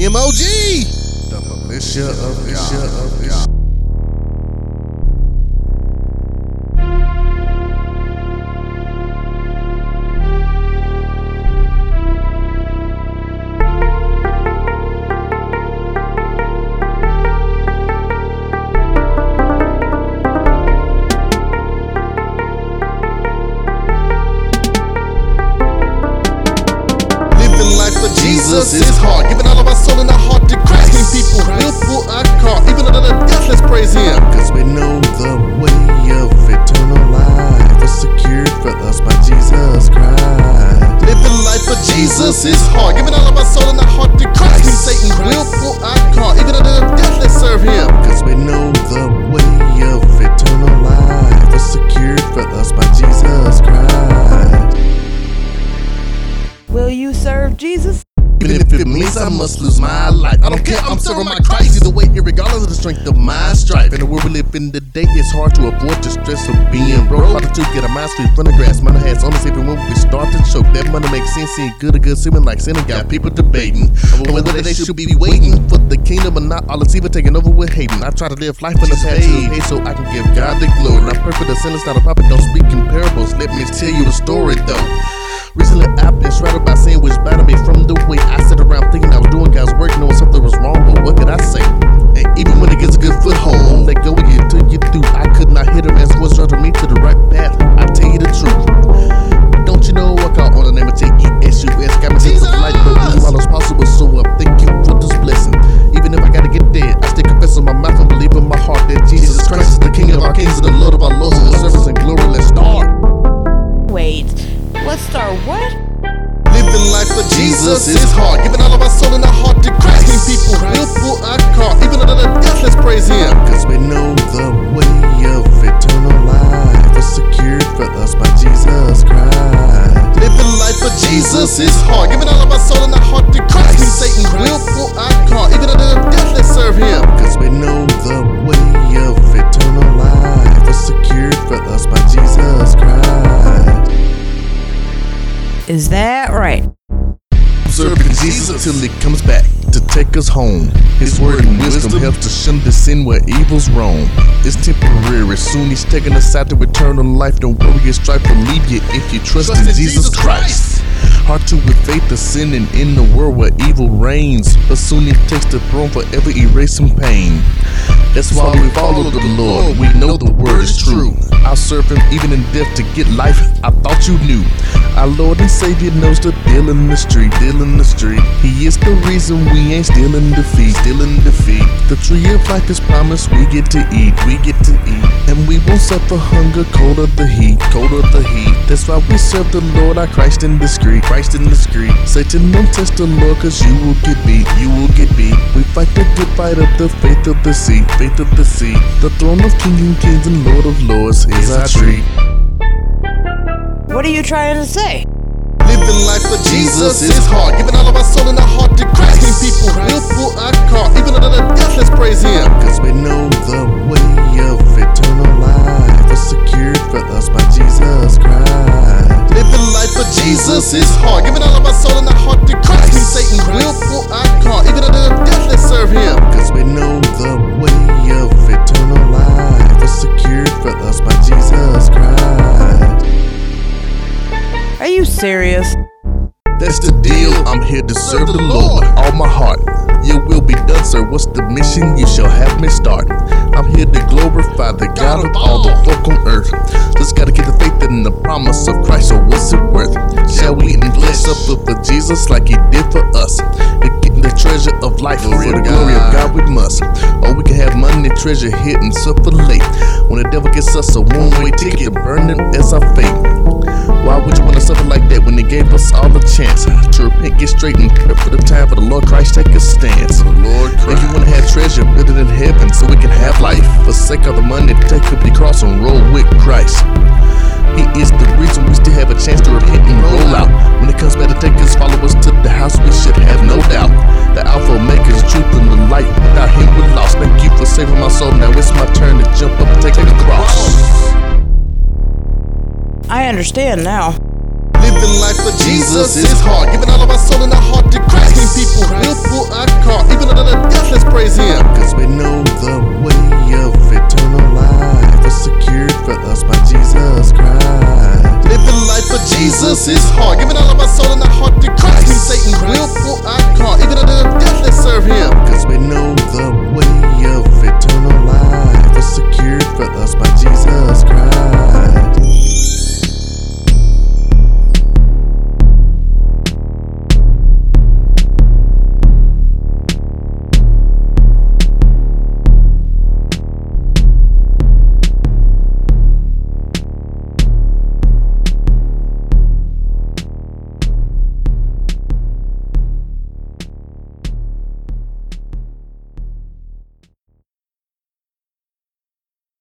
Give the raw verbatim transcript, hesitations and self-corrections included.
M O G, the militia of God. Jesus is hard, giving all of our soul and our heart to Christ. King people will pull our car, even under the death, let's praise Him. Cause we know the way of eternal life is secured for us by Jesus Christ. Living life for Jesus is hard, giving all of our soul and our heart to Christ. King Satan will pull our car, even under the death, let's serve Him. Cause we know the way of eternal life is secured for us by Jesus Christ. Will you serve Jesus? Even if it means I must lose my life, I don't care, I'm serving my Christ. Either way, irregardless of the strength of my strife. In the world we live in today, it's hard to avoid the stress of being broke. Harder to get a mind straight from the grass. Money has on us even when we start to choke. That money makes sense, seeing good or good, seeming like sinning. Got people debating over whether they should be waiting for the kingdom or not. All it's even taking over with hating. I try to live life in the past so I can give God the glory. Not perfect, the sinless, not a prophet, don't speak in parables. Let me tell you a story though. Recently I've been shrouded by sin which bounded me from the way I sat around thinking I was doing God's work, knowing something was wrong, but what could I say? And even when it gets a good foothold, let go of you till you do. I could not hit him as was driving me to the right path. I tell you the truth. Don't you know I call on the name of J E S U S? Got me to the light, but you all is possible, so I thank you for this blessing. Even if I gotta get dead, I still confess in my mouth and believe in my heart that Jesus Christ is the King of our kings and the Lord of our lords, and the service and glory. Let's start. Wait, let's start what? Living life for Jesus is hard, giving all of our soul and our heart to Christ. King people will pull our car, even under the death, let's praise Him. Cause we know the way of eternal life is secured for us by Jesus Christ. Living life for Jesus is hard, giving all of our soul and our heart to Christ. King Satan will pull our car, even under the death, let's serve Him. Cause we know the way of eternal life is secured for us by Jesus Christ. Is that right? Serving Jesus till He comes back to take us home. His word and wisdom helps to shun the sin where evils roam. It's temporary, soon He's taking us out to eternal life. Don't worry, your strife will leave you if you trust, trust in Jesus Christ. Hard to with faith of sinning in the world where evil reigns, but soon He takes the throne, forever erasing pain. That's why we follow the Lord, we know the word is true. I'll serve Him even in death to get life, I thought you knew. Our Lord and Savior knows the deal in the street, deal in the street. He is the reason we ain't still in defeat, still in defeat. The tree of life is promised, we get to eat, we get to eat. And we won't suffer hunger, cold of the heat, cold of the heat. That's why we serve the Lord, our Christ in the street, Christ in the street. Satan, don't test the Lord, cause you will get beat, you will get beat. We fight the good fight of the faith of the sea, faith of the sea. The throne of King and Kings and Lord of Lords is our treat. What are you trying to say? Living life for Jesus is hard, giving all of our soul and our heart to Christ. King people will pull our car, even under the death, let's praise Him. Cause we know the way of eternal life is secured for us by Jesus Christ. Living life for Jesus is hard, giving all of our soul and our heart to Christ. King Satan will pull our car, even under the death, let's serve Him. Cause we know the way of eternal life is secured for us by Jesus Christ. Are you serious? That's the deal, I'm here to serve the Lord with all my heart. Your will be done, sir, what's the mission? You shall have me start. I'm here to glorify the God of all the folk on earth. Just gotta get the faith in the promise of Christ, so what's it worth? Shall we eat and bless up for Jesus like He did for us? Getting the treasure of life, for the glory of God we must. Or we can have money, treasure hidden, suffer late. When the devil gets us a one-way ticket to burn them as our fate. Why would you want to suffer like that when He gave us all the chance to repent, get straight, and prep for the time for the Lord Christ take a stance? The Lord Christ. If you want to have treasure, build it in heaven so we can have life. Forsake all the money, take up your cross and roll with Christ. He is the reason we still have a chance to repent and roll out. When it comes back to take us, follow us to the house, we should have no doubt. The Alpha Omega is truth and the light. Without Him we're lost. Thank you for saving my soul. Now it's my turn to jump up and take the cross. I understand now. Living life for Jesus is hard, giving all of our soul and our heart to Christ. King people will pull our